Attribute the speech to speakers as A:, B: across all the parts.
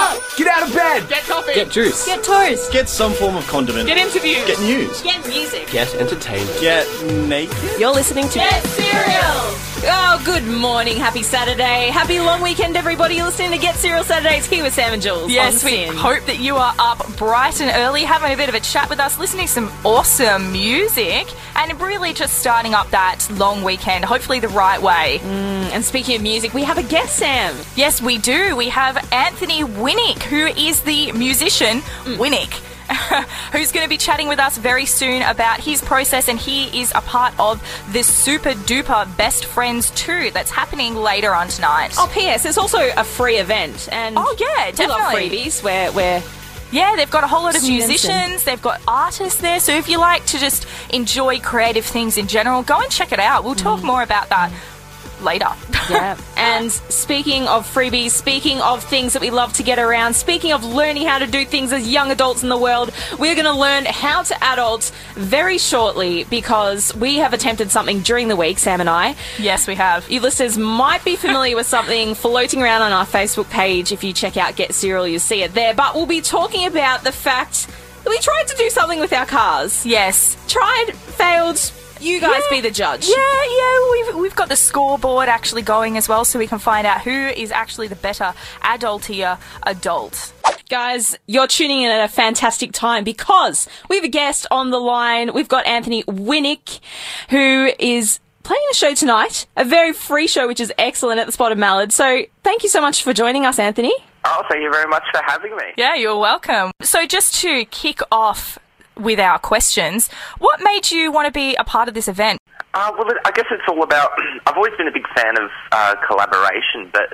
A: up!
B: Get out of bed!
A: Get coffee!
B: Get juice!
C: Get toast.
D: Get some form of condiment.
A: Get interviews!
D: Get news.
C: Get music.
B: Get entertainment.
D: Get naked.
C: You're listening to
A: Get Cereal!
C: Oh, good morning. Happy Saturday. Happy long weekend, everybody. You're listening to Get Cereal Saturdays here with Sam and Jules.
E: Yes,
C: on
E: we
C: Sin.
E: hope that you are up bright and early, having a bit of a chat with us, listening to some awesome music, and really just starting up that long weekend, hopefully the right way.
C: And speaking of music, we have a guest, Sam.
E: Yes, we do. We have Anthony Winnick, who is the musician Winnick, who's going to be chatting with us very soon about his process, and he is a part of the Super Duper Best Friends 2 that's happening later on tonight.
C: Oh, P.S. It's also a free event. And
E: Oh, yeah,
C: we love
E: definitely.
C: freebies where
E: Yeah, they've got a whole lot of
C: Students
E: musicians, they've got artists there, so if you like to just enjoy creative things in general, go and check it out. We'll talk more about that later.
C: Yeah. And speaking of freebies, speaking of things that we love to get around, speaking of learning how to do things as young adults in the world, we're going to learn how to adult very shortly because we have attempted something during the week, Sam and I.
E: Yes, we have.
C: You listeners might be familiar with something floating around on our Facebook page. If you check out Get Cereal, you'll see it there. But we'll be talking about the fact that we tried to do something with our cars.
E: Yes.
C: Tried, failed. You guys be the judge.
E: Yeah, we've got the scoreboard actually going as well, so we can find out who is actually the better adultier adult.
C: Guys, you're tuning in at a fantastic time because we have a guest on the line. We've got Anthony Winnick, who is playing a show tonight, a very free show, which is excellent, at the Spotted Mallard. So thank you so much for joining us, Anthony.
F: Oh, thank you very much for having me.
E: Yeah, you're welcome. So just to kick off with our questions, what made you want to be a part of this event?
F: Well, I guess it's all about... I've always been a big fan of collaboration, but,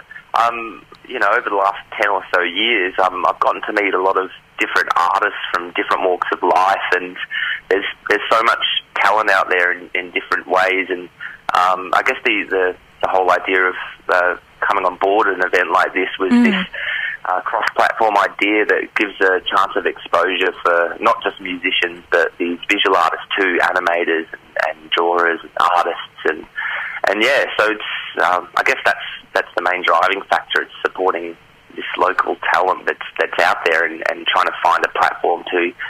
F: over the last 10 or so years, I've gotten to meet a lot of different artists from different walks of life, and there's so much talent out there in different ways, and I guess the whole idea of coming on board an event like this was this cross-platform idea that gives a chance of exposure for not just musicians, but these visual artists too, animators and drawers and artists, and yeah. So it's I guess that's the main driving factor. It's supporting this local talent that's out there and trying to find a platform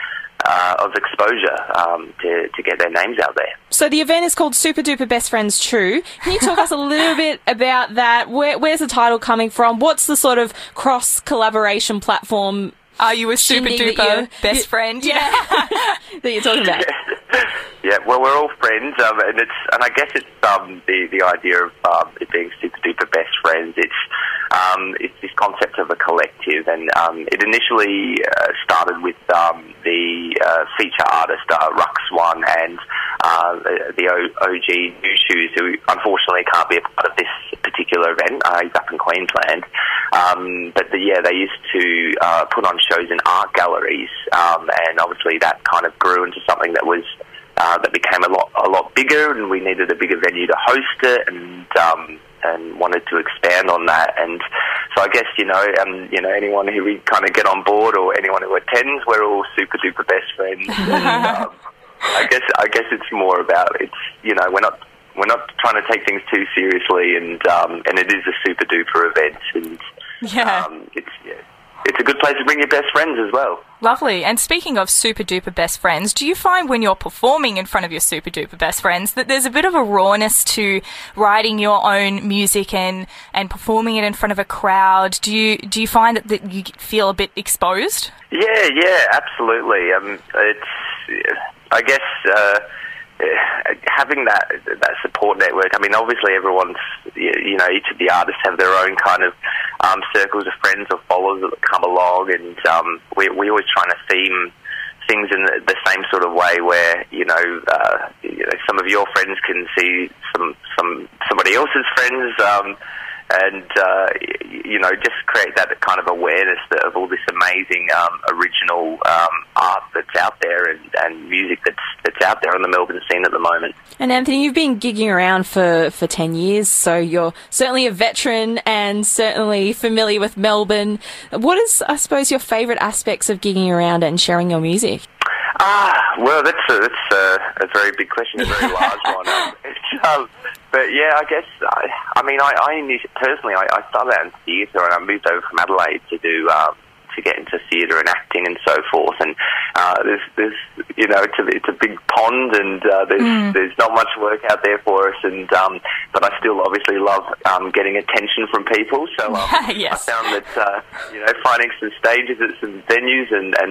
F: of exposure to get their names out there.
C: So the event is called Super Duper Best Friends 2. Can you talk us a little bit about that? Where's the title coming from? What's the sort of cross-collaboration platform?
E: Are you a super
C: shindig
E: duper best friend?
C: Yeah. that you're talking about?
F: Yeah, well, we're all friends, and I guess it's the idea of it being super duper best friends. It's this concept of a collective, and it initially started with the feature artist Rux One and the OG New Shoes, who unfortunately can't be a part of this particular event. He's up in Queensland, but they used to put on shows in art galleries, and obviously that kind of grew into something that was. That became a lot bigger, and we needed a bigger venue to host it, and wanted to expand on that. And so I guess anyone who we kind of get on board or anyone who attends, we're all super duper best friends. And, I guess it's more about we're not trying to take things too seriously, and it is a super duper event, and it's a good place to bring your best friends as well.
E: Lovely. And speaking of super duper best friends, do you find when you're performing in front of your super duper best friends that there's a bit of a rawness to writing your own music and performing it in front of a crowd? Do you find that you feel a bit exposed?
F: Yeah, absolutely. I guess having that support network. I mean, obviously everyone's, each of the artists have their own kind of circles of friends or followers that come along, and we always trying to theme things in the same sort of way where, some of your friends can see somebody else's friends, and just create that kind of awareness of all this amazing original art that's out there and music that's out there on the Melbourne scene at the moment.
C: And Anthony, you've been gigging around for 10 years, so you're certainly a veteran and certainly familiar with Melbourne. What is, I suppose, your favourite aspects of gigging around and sharing your music?
F: Well, that's a very big question, a very large one. But yeah, I guess, I started out in theatre, and I moved over from Adelaide to do to get into theatre and acting and so forth. And there's you know, it's a big pond, and there's not much work out there for us. And but I still obviously love getting attention from people. So
E: yes.
F: I found that you know, finding some stages at some venues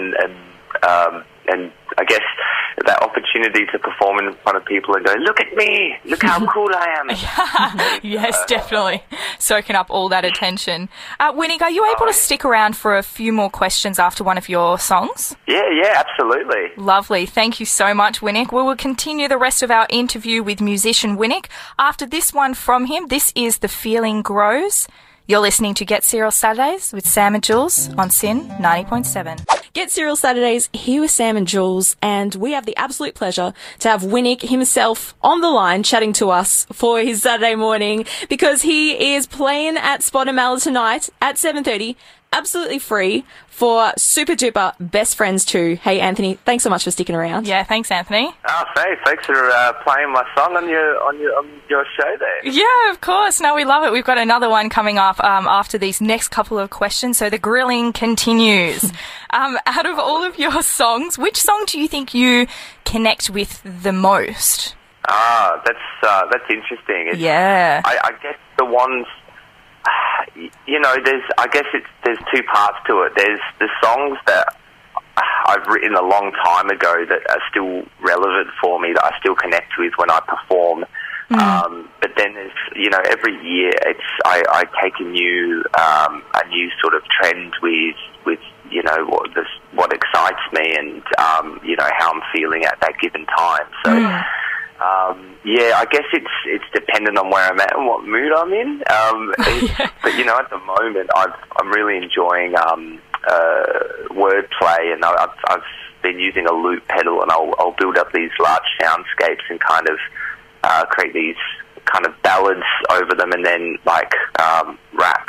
F: and I guess that opportunity to perform in front of people and go, look at me, look how cool I am.
E: Yes, definitely. Soaking up all that attention. Winnick, are you able to stick around for a few more questions after one of your songs?
F: Yeah, absolutely.
E: Lovely. Thank you so much, Winnick. We will continue the rest of our interview with musician Winnick after this one from him. This is The Feeling Grows. You're listening to Get Serial Saturdays with Sam and Jules on SYN 90.7.
C: Get Serial Saturdays here with Sam and Jules, and we have the absolute pleasure to have Winnick himself on the line chatting to us for his Saturday morning, because he is playing at Spot and Mallet tonight at 7:30, absolutely free, for Super Duper Best Friends 2. Hey, Anthony, thanks so much for sticking around.
E: Yeah, thanks, Anthony.
F: Oh, thanks for playing my song on your show there.
E: Yeah, of course. No, we love it. We've got another one coming up after these next couple of questions, so the grilling continues. Out of all of your songs, which song do you think you connect with the most?
F: That's interesting.
E: Yeah.
F: I guess the ones, you know, there's two parts to it. There's the songs that I've written a long time ago that are still relevant for me, that I still connect with when I perform. But then there's, you know, every year I take a new sort of trend with you know, what excites me and you know, how I'm feeling at that given time. So yeah, I guess it's dependent on where I'm at and what mood I'm in. But you know, at the moment I'm really enjoying wordplay, and I've been using a loop pedal, and I'll build up these large soundscapes and kind of create these kind of ballads over them, and then like rap.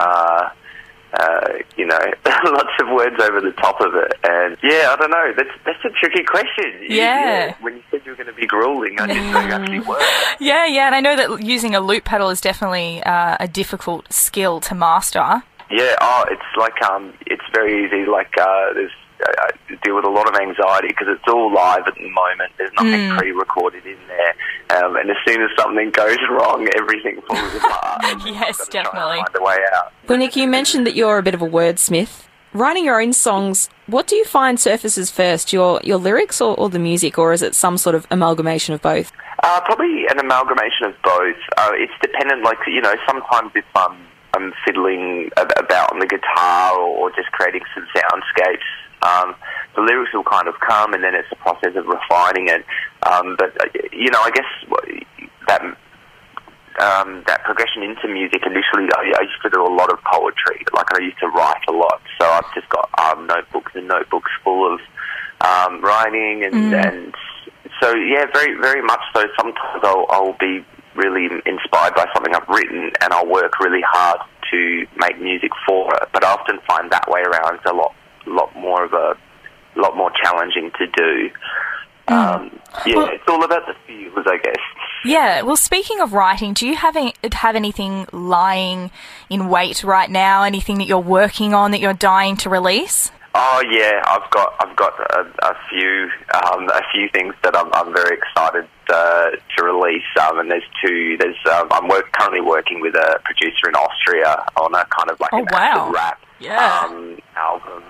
F: You know, lots of words over the top of it. And yeah, I don't know, that's a tricky question.
E: Yeah.
F: When you said you were going to be grueling, I didn't know you actually were.
E: Yeah, and I know that using a loop pedal is definitely a difficult skill to master.
F: Yeah, it's like, it's very easy, like, I deal with a lot of anxiety because it's all live at the moment. There's nothing pre-recorded in there. And as soon as something goes wrong, everything falls apart.
E: Yes, definitely.
F: Find a way out.
C: Winnick, you mentioned that you're a bit of a wordsmith. Writing your own songs, what do you find surfaces first, your lyrics or the music, or is it some sort of amalgamation of both?
F: Probably an amalgamation of both. It's dependent, like, you know, sometimes if I'm fiddling about on the guitar or just creating some soundscapes, the lyrics will kind of come, and then it's a process of refining it. But you know, I guess that progression into music, initially I used to do a lot of poetry. Like, I used to write a lot, so I've just got notebooks and notebooks full of writing, and so yeah, very very much so. Sometimes I'll be really inspired by something I've written, and I'll work really hard to make music for it. But I often find that way around is a lot more challenging to do. Yeah, it's all about the feels, I guess.
E: Yeah, well, speaking of writing, do you have anything lying in wait right now? Anything that you're working on that you're dying to release?
F: Oh yeah, I've got a few things that I'm very excited to release. And there's two. I'm currently working with a producer in Austria on a kind of like an acid rap album,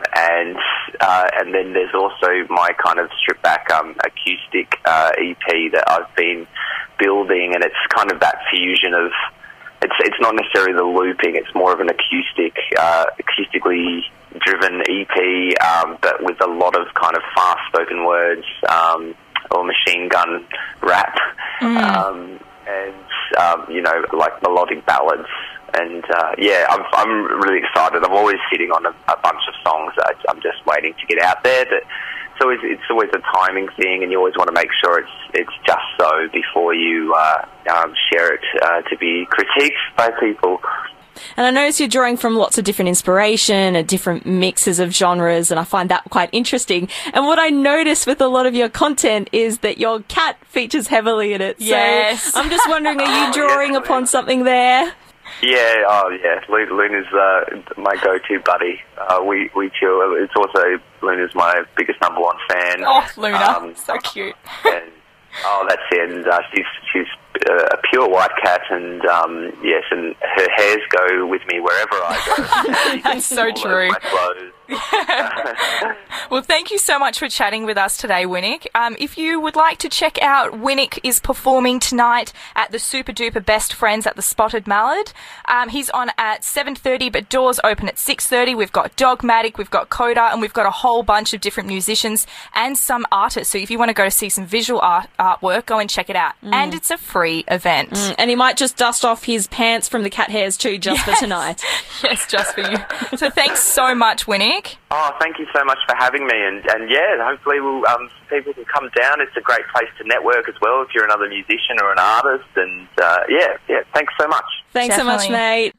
F: and then there's also my kind of stripped back acoustic EP that I've been building, and it's kind of that fusion of it's not necessarily the looping, it's more of an acoustically driven EP, but with a lot of kind of fast spoken words or machine gun rap, and you know, like melodic ballads. And yeah, I'm really excited. I'm always sitting on a bunch of songs that I'm just waiting to get out there. But it's always a timing thing, and you always want to make sure it's just so before you share it to be critiqued by people.
C: And I notice you're drawing from lots of different inspiration and different mixes of genres, and I find that quite interesting. And what I notice with a lot of your content is that your cat features heavily in it.
E: Yes.
C: So I'm just wondering, are you drawing upon something there?
F: Yeah, Luna's my go-to buddy. We chill. It's also Luna's my biggest number one fan.
E: Oh, Luna, so cute.
F: And, that's it. And she's a pure white cat, and yes, and her hairs go with me wherever I go.
E: That's so true.
F: My clothes.
E: Well, thank you so much for chatting with us today, Winnick. If you would like to check out, Winnick is performing tonight at the Super Duper Best Friends at the Spotted Mallard. He's on at 7:30, but doors open at 6:30. We've got Dogmatic, we've got Coda, and we've got a whole bunch of different musicians and some artists. So if you want to go to see some visual artwork, go and check it out. And it's a free event.
C: And he might just dust off his pants from the cat hairs too, just for tonight.
E: Yes, just for you. So thanks so much, Winnick.
F: Oh, thank you so much for having me, and yeah, hopefully people can come down. It's a great place to network as well if you're another musician or an artist, and yeah, thanks so much.
C: Thanks so much, mate.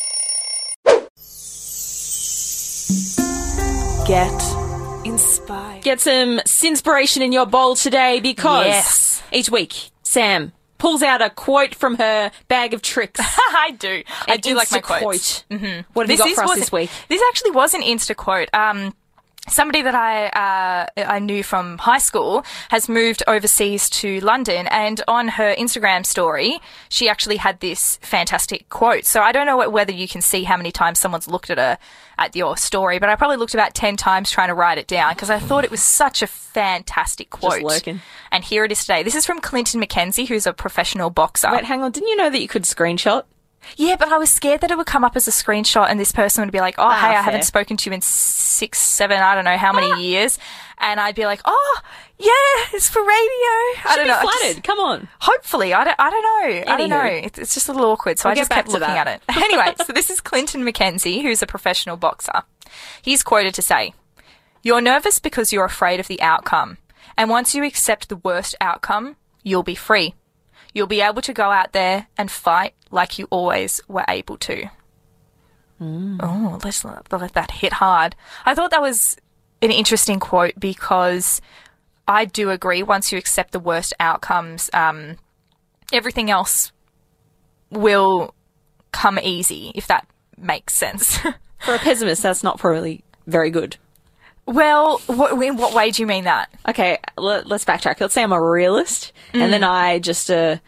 E: Get inspired.
C: Get some inspiration in your bowl today, because each week Sam pulls out a quote from her bag of tricks.
E: I do. I do like my quotes.
C: What have you got for us this week?
E: This actually was an Insta quote. Somebody that I knew from high school has moved overseas to London, and on her Instagram story, she actually had this fantastic quote. So I don't know whether you can see how many times someone's looked at your story, but I probably looked about 10 times trying to write it down because I thought it was such a fantastic quote.
C: Just lurking.
E: And here it is today. This is from Clinton McKenzie, who's a professional boxer.
C: Wait, hang on. Didn't you know that you could screenshot?
E: Yeah, but I was scared that it would come up as a screenshot and this person would be like, hey, I
C: fair.
E: haven't spoken to you in 6, 7, I don't know how many years. And I'd be like, oh, yeah, it's for radio. I don't know.
C: Flattered. Come on.
E: Hopefully. I don't know. I don't know.
C: Anywho.
E: It's just a little awkward. So I just kept looking at it. Anyway, so this is Clinton McKenzie, who's a professional boxer. He's quoted to say, "You're nervous because you're afraid of the outcome. And once you accept the worst outcome, you'll be free. You'll be able to go out there and fight like you always were able to." Oh, let's let that hit hard. I thought that was an interesting quote because I do agree once you accept the worst outcomes, everything else will come easy, if that makes sense.
C: For a pessimist, that's not probably very good.
E: Well, in what way do you mean that?
C: Okay, let's backtrack. Let's say I'm a realist, and then I just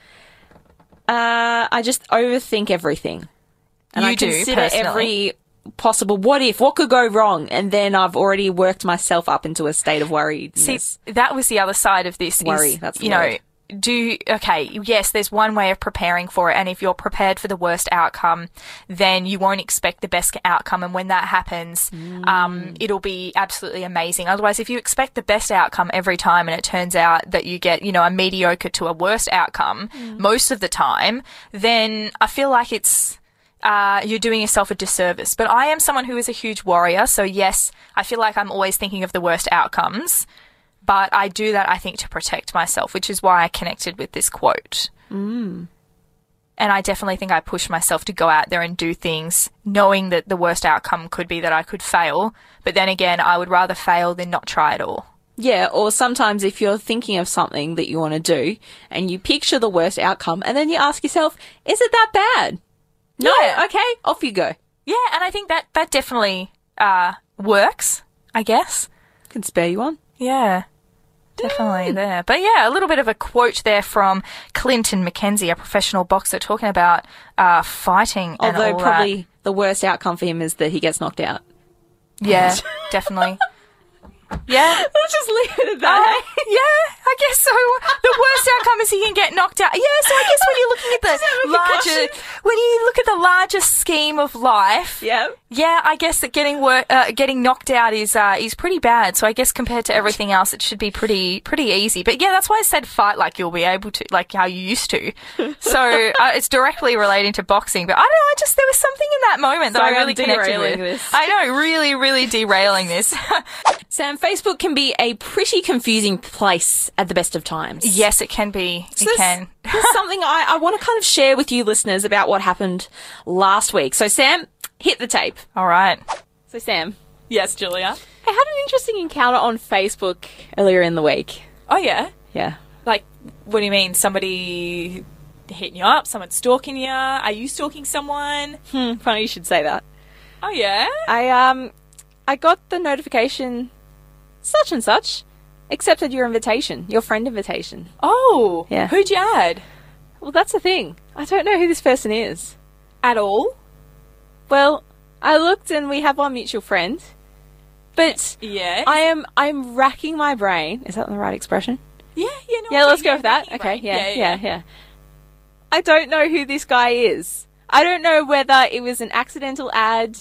C: overthink everything. And I consider every possible what could go wrong, and then I've already worked myself up into a state of worriedness.
E: See, that was the other side of this.
C: Worry, that's the word.
E: Yes, there's one way of preparing for it, and if you're prepared for the worst outcome, then you won't expect the best outcome, and when that happens, it'll be absolutely amazing. Otherwise, if you expect the best outcome every time and it turns out that you get, a mediocre to a worst outcome most of the time, then I feel like it's you're doing yourself a disservice. But I am someone who is a huge worrier, so yes, I feel like I'm always thinking of the worst outcomes. But I do that, I think, to protect myself, which is why I connected with this quote. And I definitely think I push myself to go out there and do things knowing that the worst outcome could be that I could fail. But then again, I would rather fail than not try at all.
C: Yeah, or sometimes if you're thinking of something that you want to do and you picture the worst outcome and then you ask yourself, is it that bad? No, okay, off you go.
E: Yeah, and I think that definitely works, I guess.
C: Can spare you one.
E: Yeah. Definitely there. But yeah, a little bit of a quote there from Clinton McKenzie, a professional boxer, talking about fighting and
C: Although
E: all
C: probably the worst outcome for him is that he gets knocked out.
E: Yeah, definfinitely. Yeah.
C: Let's just leave it at that.
E: Yeah, I guess so. The worst outcome is he can get knocked out. Yeah, so I guess when you're looking at when you look at the larger scheme of life, yeah, I guess that getting knocked out is pretty bad. So I guess compared to everything else, it should be pretty easy. But yeah, that's why I said fight like you'll be able to, like how you used to. So it's directly relating to boxing. But I don't know, there was something in that moment that I really connected with.
C: This.
E: I know, really, really derailing this.
C: Sam, Facebook can be a pretty confusing place at the best of times.
E: Yes, it can be. It can.
C: There's something I want to kind of share with you listeners about what happened last week. So, Sam, hit the tape.
E: All right.
C: So, Sam.
E: Yes, Julia?
C: I had an interesting encounter on Facebook earlier in the week.
E: Oh, yeah?
C: Yeah.
E: Like, what do you mean? Somebody hitting you up? Someone stalking you? Are you stalking someone?
C: Funny you should say that.
E: Oh, yeah?
C: I got the notification, such and such, accepted your invitation, your friend invitation.
E: Oh,
C: Yeah.
E: Who'd you add?
C: Well, that's the thing. I don't know who this person is.
E: At all?
C: Well, I looked and we have one mutual friend, but
E: Yeah.
C: I'm racking my brain. Is that the right expression?
E: Yeah,
C: Yeah, let's go with that. Okay, yeah. I don't know who this guy is. I don't know whether it was an accidental ad,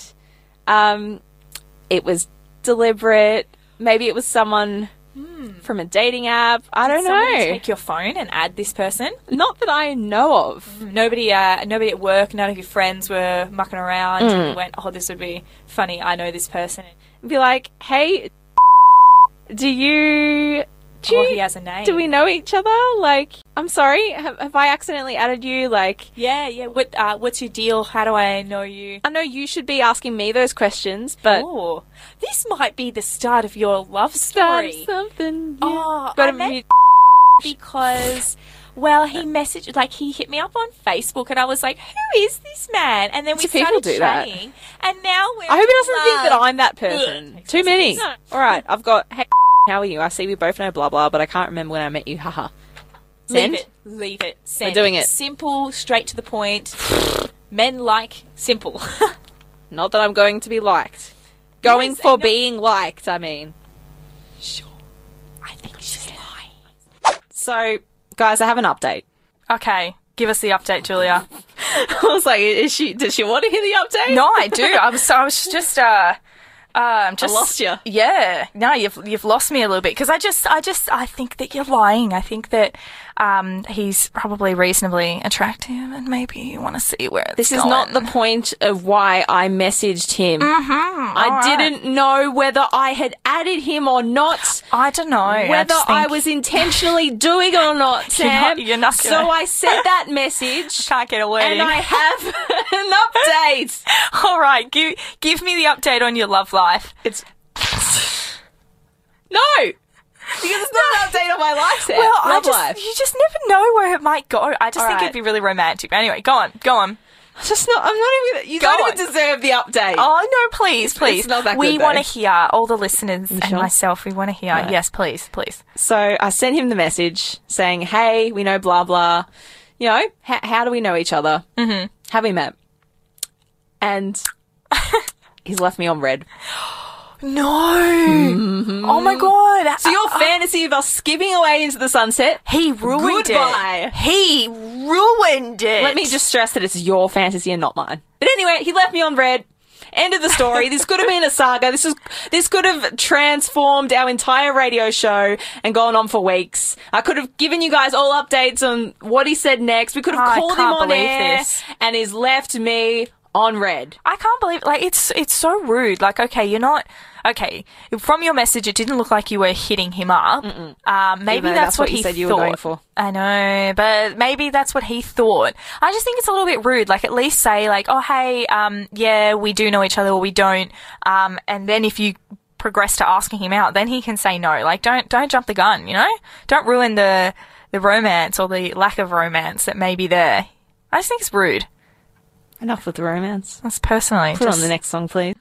C: it was deliberate, maybe it was someone from a dating app. I don't
E: Somebody
C: know.
E: take your phone and add this person?
C: Not that I know of.
E: Nobody at work, none of your friends were mucking around and you went, oh, this would be funny, I know this person.
C: Be like, hey, do you...
E: He has a name.
C: Do we know each other? Like, I'm sorry, have I accidentally added you? Like,
E: Yeah. What's your deal? How do I know you?
C: I know you should be asking me those questions, but
E: Oh, this might be the start of your love
C: start
E: story.
C: something.
E: Oh,
C: Gotta
E: I met
C: be-
E: because, well, he messaged, like, he hit me up on Facebook, and I was like, who is this man? And then we
C: Do people
E: started
C: do that?
E: chatting, and now we're
C: I hope
E: in
C: he doesn't think that
E: love.
C: I'm that person.
E: Ugh.
C: Too many.
E: No.
C: All right, I've got. Hey, how are you? I see we both know blah blah, but I can't remember when I met you. Haha. Send.
E: Leave it. Send.
C: We're doing it.
E: Simple, straight to the point. Men like simple.
C: Not that I'm going to be liked. Going
E: Yes, I
C: for
E: know.
C: being liked. I mean.
E: Sure. I think she's lying.
C: So, guys, I have an update.
E: Okay, give us the update, Julia.
C: I was like, does she want to hear the update?
E: No, I do. I was just I
C: lost you.
E: Yeah. No, you've lost me a little bit because I think that you're lying. I think that he's probably reasonably attractive and maybe you want to see where it's
C: This is
E: going.
C: not the point of why I messaged him. I didn't know whether I had added him or not.
E: I don't know.
C: Whether
E: just
C: I
E: think-
C: was intentionally doing it or not, Sam.
E: you're not gonna-
C: So I sent that message.
E: Can't get away.
C: And I have an update.
E: All right, give me the update on your love life.
C: It's no, because it's not an update on my life, Sam.
E: Well,
C: life.
E: you just never know where it might go. I just
C: All
E: think
C: right.
E: it'd be really romantic. But anyway, go on.
C: I'm not even. You
E: Go
C: don't
E: on.
C: even deserve the update.
E: Oh no, please.
C: It's not that
E: We
C: good,
E: want to
C: though.
E: hear, all the listeners and
C: sure?
E: myself. We want to hear.
C: Right.
E: Yes, please.
C: So I sent him the message saying, "Hey, we know blah blah. You know, how do we know each other? Mm-hmm. Have we met?" And he's left me on red.
E: No. Oh my god.
C: So your fantasy of us skipping away into the sunset,
E: He ruined
C: Goodbye.
E: it. He ruined it.
C: let me just stress that it's your fantasy and not mine. But anyway, he left me on red. End of the story. This could have been a saga. This could have transformed our entire radio show and gone on for weeks. I could have given you guys all updates on what he said next. We could have
E: I
C: called him
E: can't
C: on
E: believe
C: air,
E: this.
C: and he's left me on red.
E: I can't believe, like, it's so rude. Like, okay, you're not, okay, from your message, it didn't look like you were hitting him up. Maybe
C: though
E: that's what
C: you
E: he
C: said you
E: thought.
C: were going for.
E: I know, but maybe that's what he thought. I just think it's a little bit rude. Like, at least say, like, oh, hey, yeah, we do know each other or we don't. And then if you progress to asking him out, then he can say no. Like, don't jump the gun, you know? Don't ruin the romance or the lack of romance that may be there. I just think it's rude.
C: Enough with the romance.
E: That's personally.
C: Put
E: just
C: on the next song, please.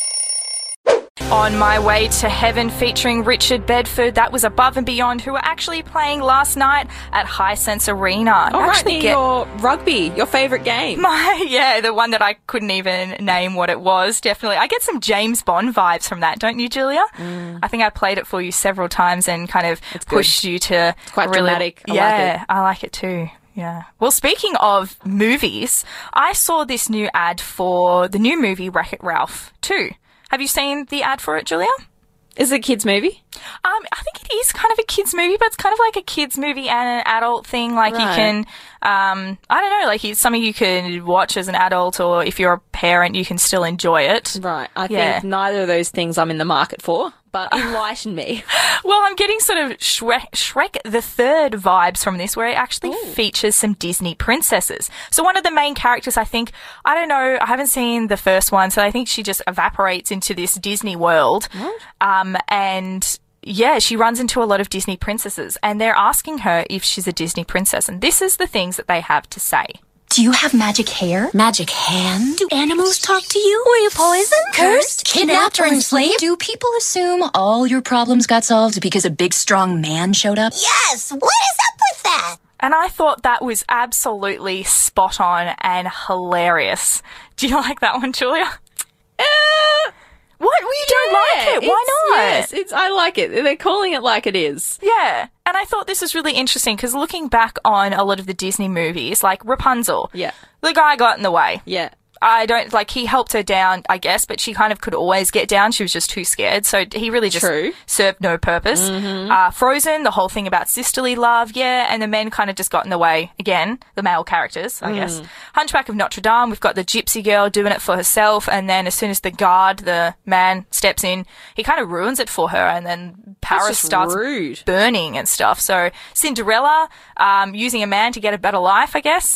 E: On My Way to Heaven featuring Richard Bedford. That was Above and Beyond, who were actually playing last night at Hisense Arena.
C: Oh, right
E: Actually
C: near your rugby, your favourite game.
E: yeah, the one that I couldn't even name what it was, definitely. I get some James Bond vibes from that, don't you, Julia? I think I played it for you several times and kind of pushed you to
C: quite
E: really,
C: dramatic. I like
E: yeah,
C: it.
E: I like it too. Yeah. Well, speaking of movies, I saw this new ad for the new movie Wreck-It Ralph 2. Have you seen the ad for it, Julia?
C: Is it a kids' movie?
E: I think it is kind of a kids movie, but it's kind of like a kids movie and an adult thing. Like you
C: Right.
E: can, I don't know, like it's something you can watch as an adult, or if you're a parent, you can still enjoy it.
C: Right. I
E: Yeah.
C: think neither of those things I'm in the market for, but enlighten me.
E: Well, I'm getting sort of Shrek the Third vibes from this, where it actually features some Disney princesses. So one of the main characters, I think, I don't know, I haven't seen the first one, so I think she just evaporates into this Disney world. And yeah, she runs into a lot of Disney princesses, and they're asking her if she's a Disney princess. And this is the things that they have to say.
A: Do you have magic hair? Magic hand? Do animals talk to you? Were you poisoned? Cursed? Kidnapped or enslaved? Do people assume all your problems got solved because a big strong man showed up? Yes! What is up with that?
E: And I thought that was absolutely spot on and hilarious. Do you like that one, Julia? What? You don't like it? Why not?
C: Yes, I like it. They're calling it like it is.
E: Yeah. And I thought this was really interesting because looking back on a lot of the Disney movies, like Rapunzel, the guy got in the way.
C: Yeah.
E: I don't, like, he helped her down, I guess, but she kind of could always get down. She was just too scared. So he really just served no purpose. Frozen, the whole thing about sisterly love, and the men kind of just got in the way again, the male characters, I guess. Hunchback of Notre Dame, we've got the gypsy girl doing it for herself, and then as soon as the guard, the man, steps in, he kind of ruins it for her, and then Paris starts burning and stuff. So Cinderella, using a man to get a better life, I guess.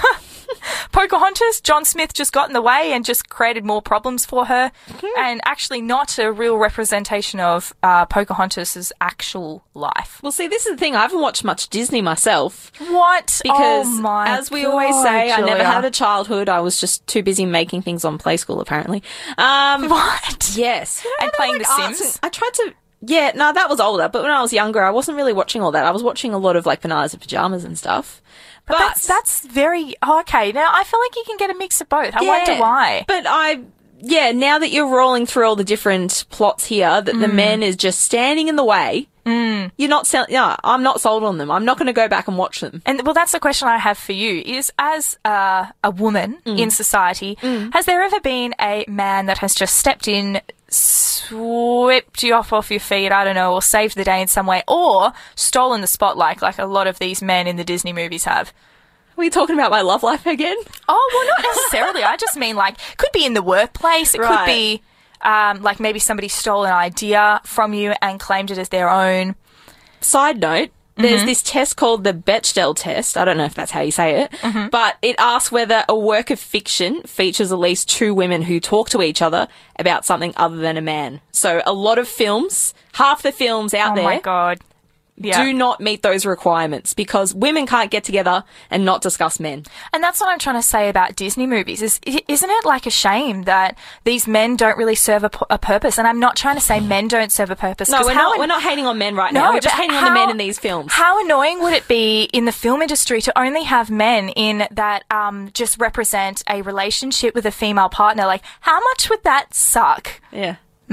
E: Pocahontas, John Smith just got in the way and just created more problems for her, and actually not a real representation of Pocahontas' actual life.
C: Well, see, this is the thing. I haven't watched much Disney myself.
E: What?
C: Because,
E: as
C: we always say, I never had a childhood. I was just too busy making things on Play School, apparently.
E: What?
C: Yes.
E: And playing The Sims?
C: I tried to... Yeah, no, that was older. But when I was younger, I wasn't really watching all that. I was watching a lot of, like, Bananas and Pajamas and stuff.
E: But that's very... Oh, okay, now I feel like you can get a mix of both. I wonder why.
C: But now that you're rolling through all the different plots here, that the men is just standing in the way, you're not... I'm not sold on them. I'm not going to go back and watch them.
E: And, well, that's the question I have for you, is as a woman in society, has there ever been a man that has just stepped in, swept you off your feet, I don't know, or saved the day in some way, or stolen the spotlight like a lot of these men in the Disney movies have?
C: Are we talking about my love life again?
E: Oh, well, not necessarily. I just mean, like, could be in the workplace. It could be, like, maybe somebody stole an idea from you and claimed it as their own.
C: Side note, there's this test called the Bechdel test. I don't know if that's how you say it, but it asks whether a work of fiction features at least two women who talk to each other about something other than a man. So a lot of films, half the films out there.
E: Oh my God. Yeah.
C: Do not meet those requirements because women can't get together and not discuss men.
E: And that's what I'm trying to say about Disney movies. Isn't it like a shame that these men don't really serve a purpose? And I'm not trying to say men don't serve a purpose.
C: No, we're not hating on men right now. We're just hating on the men in these films.
E: How annoying would it be in the film industry to only have men in that just represent a relationship with a female partner? Like, how much would that suck?
C: Yeah.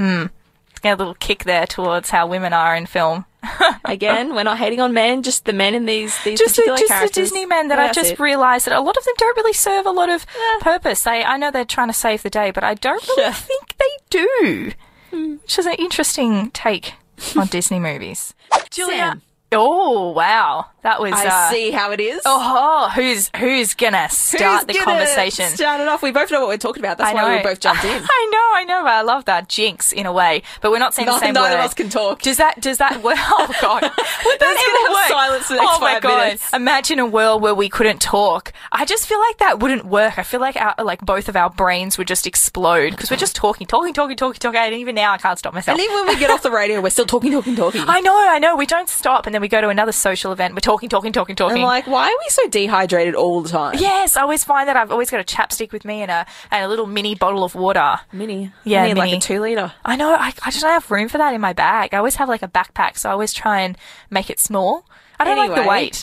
E: Get a little kick there towards how women are in film.
C: Again, we're not hating on men, just the men in these particular characters.
E: The Disney men that I've just realised that a lot of them don't really serve a lot of purpose. I know they're trying to save the day, but I don't really think they do. Which is an interesting take on Disney movies. Julia.
C: Sam.
E: Oh, wow. That was...
C: I see how it is.
E: Oh, who's gonna start the conversation?
C: Start it off. We both know what we're talking about. That's why we both jumped in.
E: I know. But I love that. Jinx, in a way. But we're not saying the same word.
C: Neither of us can talk.
E: Does that work? Oh, God. Would that ever work?
C: Silence for the next 5 minutes.
E: Imagine a world where we couldn't talk. I just feel like that wouldn't work. I feel like both of our brains would just explode because we're just talking. And even now I can't stop myself.
C: And even when we get off the radio, we're still talking.
E: I know. We don't stop. And then we go to another social event. We're talking.
C: I'm like, why are we so dehydrated all the time?
E: Yes, I always find that I've always got a chapstick with me and a little mini bottle of water.
C: Mini?
E: Yeah,
C: mini.
E: Like
C: a 2-litre.
E: I know. I just don't have room for that in my bag. I always have like a backpack, so I always try and make it small. I don't like the weight.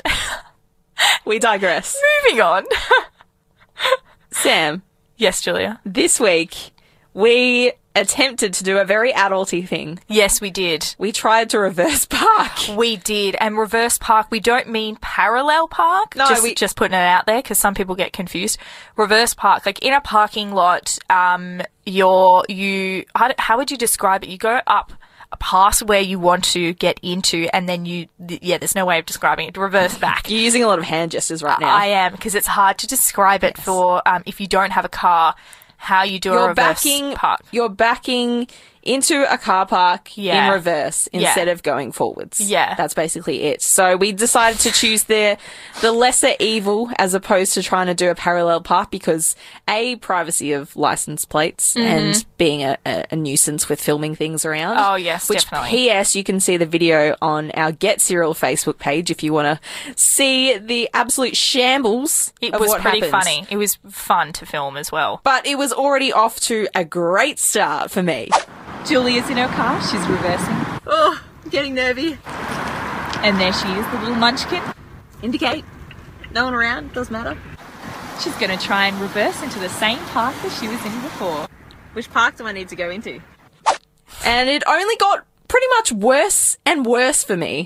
C: We digress.
E: Moving on.
C: Sam.
E: Yes, Julia.
C: This week, we attempted to do a very adulty thing.
E: Yes, we did.
C: We tried to reverse park.
E: We did. And reverse park, we don't mean parallel park.
C: No,
E: just putting it out there because some people get confused. Reverse park, like in a parking lot, how would you describe it? You go up past where you want to get into and then there's no way of describing it. Reverse back.
C: You're using a lot of hand gestures right now.
E: I am, because it's hard to describe it for if you don't have a car. How you do a reverse park.
C: You're backing
B: into a car park
E: Yeah.
B: in reverse instead of going forwards.
E: Yeah.
B: That's basically it. So we decided to choose the lesser evil as opposed to trying to do a parallel park because A, privacy of license plates and being a nuisance with filming things around.
E: Oh, yes,
B: Which,
E: definitely.
B: P.S., you can see the video on our Get Cyril Facebook page if you want to see the absolute shambles
E: It
B: of
E: was
B: what
E: pretty
B: happens.
E: funny. It was fun to film as well.
B: But it was already off to a great start for me.
G: Julia's in her car. She's reversing.
B: Oh, I'm getting nervy.
G: And there she is, the little munchkin.
B: Indicate. No one around. Doesn't matter.
G: She's going to try and reverse into the same park that she was in before.
B: Which park do I need to go into? And it only got pretty much worse and worse for me.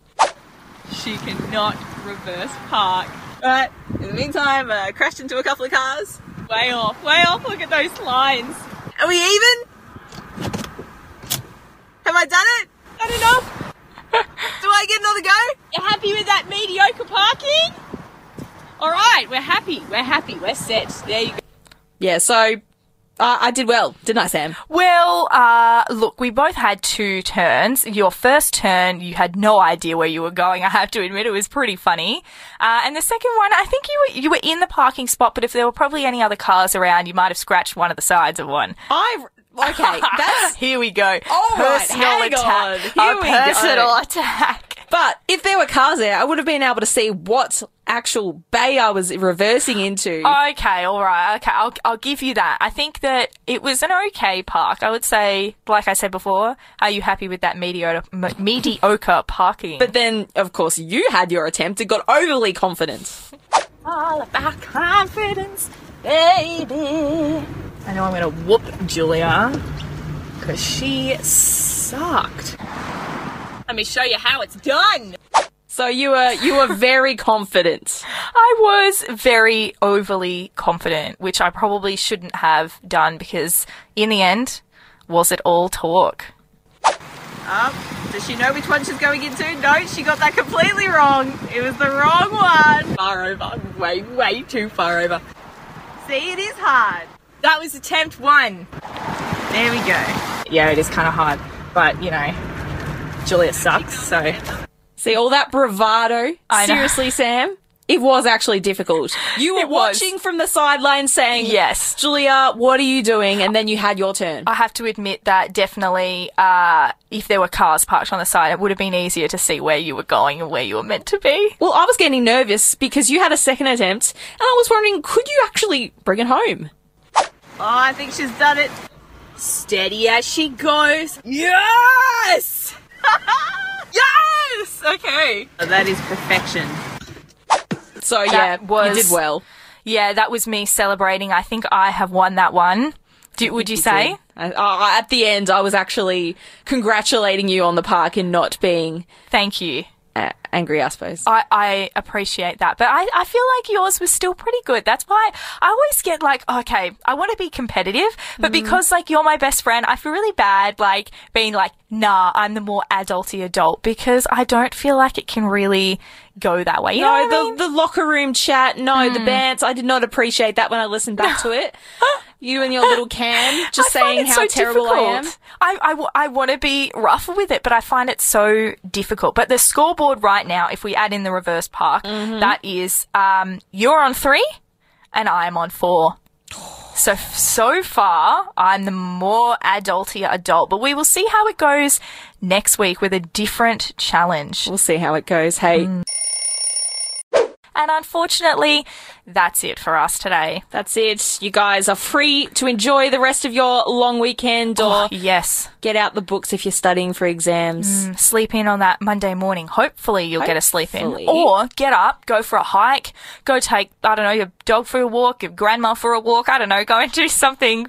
G: She cannot reverse park. But in the meantime, crashed into a couple of cars. Way off, way off. Look at those lines.
B: Are we even? Have I done it?
G: Not enough.
B: Do I get another go?
G: You happy with that mediocre parking? All right, we're happy. We're happy. We're set. There you go.
B: Yeah, so I did well, didn't I, Sam?
E: Well, look, we both had 2 turns. Your first turn, you had no idea where you were going. I have to admit, it was pretty funny. And the second one, I think you were in the parking spot, but if there were probably any other cars around, you might have scratched one of the sides of one.
B: Okay, that's...
E: Here we go.
B: All right,
E: Personal
B: hang
E: attack.
B: on. Here we go.
E: Personal attack.
B: But if there were cars there, I would have been able to see what actual bay I was reversing into.
E: Okay, all right. Okay, I'll give you that. I think that it was an okay park. I would say, like I said before, are you happy with that mediocre parking?
B: But then, of course, you had your attempt and got overly confident.
G: All about confidence, baby. I know I'm going to whoop Julia because she sucked. Let me show you how it's done.
B: So you were very confident.
E: I was very overly confident, which I probably shouldn't have done because in the end, was it all talk?
G: Does she know which one she's going into? No, she got that completely wrong. It was the wrong one. Far over. Way too far over. See, it is hard. That was attempt 1. There we go. Yeah, it is kind of hard. But, you know, Julia sucks, so...
B: See, all that bravado.
E: I know.
B: Seriously, Sam, it was actually difficult. You were
E: It was.
B: watching from the sideline saying,
E: Yes.
B: Julia, what are you doing? And then you had your turn.
E: I have to admit that definitely, if there were cars parked on the side, it would have been easier to see where you were going and where you were meant to be.
B: Well, I was getting nervous because you had a second attempt, and I was wondering, could you actually bring it home?
G: Oh, I think she's done it. Steady as she goes. Yes! Yes! Okay. That is perfection.
B: So,
E: That
B: you
E: was-
B: did well.
E: Yeah, that was me celebrating. I think I have won that one. Would you say?
B: At the end, I was actually congratulating you on the park and not being
E: Thank you.
B: angry, I suppose.
E: I appreciate that. But I feel like yours was still pretty good. That's why I always get like, okay, I want to be competitive, but because like you're my best friend, I feel really bad like being like, nah, I'm the more adulty adult because I don't feel like it can really go that way. You know what I mean?
B: the locker room chat, the bands, I did not appreciate that when I listened back to it. You and your little can, just
E: I find
B: saying
E: it
B: how
E: so
B: terrible I am.
E: difficult. I want to be rough with it, but I find it so difficult. But the scoreboard right now, if we add in the reverse park, that is, you're on 3 and I'm on 4. So far, I'm the more adulty adult, but we will see how it goes next week with a different challenge.
B: We'll see how it goes. Hey,
E: And unfortunately, that's it for us today.
B: that's it. You guys are free to enjoy the rest of your long weekend or
E: Yes.
B: get out the books if you're studying for exams.
E: Sleep in on that Monday morning. Hopefully you'll get a sleep in.
B: Hopefully.
E: Or get up, go for a hike, go take, I don't know, your dog for a walk, your grandma for a walk, I don't know, go and do something,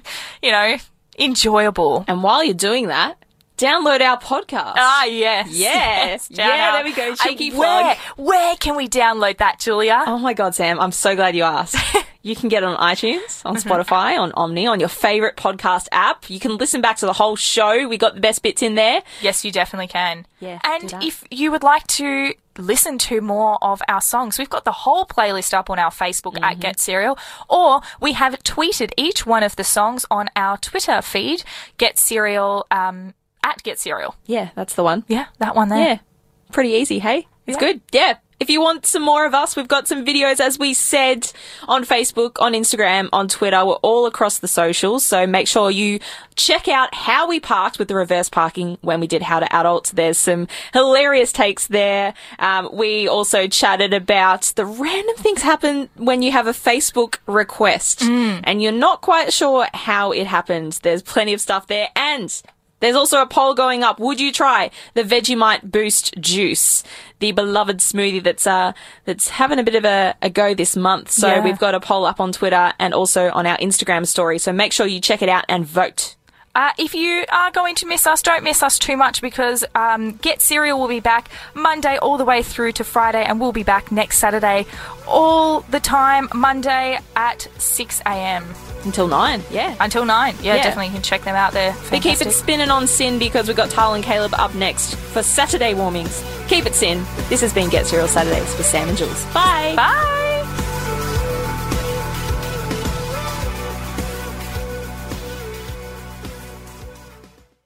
E: enjoyable.
B: And while you're doing that, download our podcast.
E: Ah, yes.
B: Yes.
E: Shout
B: Yeah,
E: out.
B: there we go. Cheeky
E: Where,
B: plug.
E: where can we download that, Julia?
B: Oh my God, Sam, I'm so glad you asked. You can get it on iTunes, on Spotify, on Omni, on your favourite podcast app. You can listen back to the whole show. We got the best bits in there.
E: Yes, you definitely can.
B: Yeah,
E: and
B: do that.
E: if you would like to listen to more of our songs, we've got the whole playlist up on our Facebook at Get Serial, or we have tweeted each one of the songs on our Twitter feed, Get Serial, at Get Serial.
B: Yeah, that's the one.
E: Yeah, that one there.
B: Yeah, pretty easy, hey? It's good. Yeah. If you want some more of us, we've got some videos, as we said, on Facebook, on Instagram, on Twitter. We're all across the socials. So make sure you check out how we parked with the reverse parking when we did How to Adult. There's some hilarious takes there. We also chatted about the random things happen when you have a Facebook request and you're not quite sure how it happened. There's plenty of stuff there. And there's also a poll going up. Would you try the Vegemite Boost Juice, the beloved smoothie that's having a bit of a go this month? So we've got a poll up on Twitter and also on our Instagram story. So make sure you check it out and vote.
E: If you are going to miss us, don't miss us too much, because Get Serial will be back Monday all the way through to Friday, and we'll be back next Saturday all the time, Monday at 6 a.m.
B: Until 9, yeah.
E: Until 9. Yeah, definitely. You can check them out there.
B: But keep it spinning on Sin, because we've got Tyler and Caleb up next for Saturday warmings. Keep it Sin. This has been Get Serial Saturdays with Sam and Jules. Bye.
E: Bye.